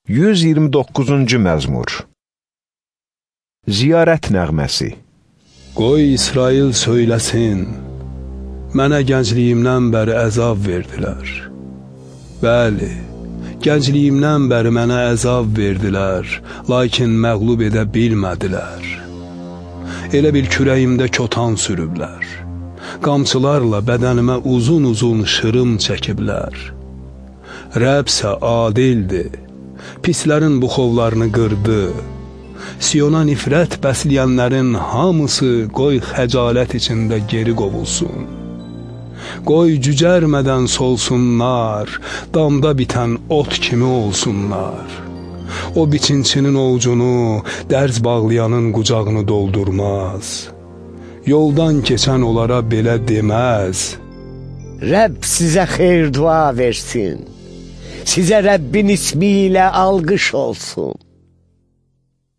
129-cu məzmur. Ziyarət nəğməsi. Qoy İsrail söyləsin, mənə gəncliyimdən bəri əzab verdilər. Bəli, gəncliyimdən bəri mənə əzab verdilər, lakin məğlub edə bilmədilər. Elə bil kürəyimdə kotan sürüblər, qamçılarla bədənimə uzun-uzun şırım çəkiblər. Rəbsə adildir, pislərin buxovlarını qırdı. Siyona nifrət bəsləyənlərin hamısı qoy xəcalət içində geri qovulsun. Qoy cücərmədən solsunlar, damda bitən ot kimi olsunlar. O biçinçinin ovucunu, dərz bağlayanın qucağını doldurmaz. Yoldan keçən onlara belə deməz. Rəbb sizə xeyir dua versin. Sizə Rəbbin ismi ilə alqış olsun.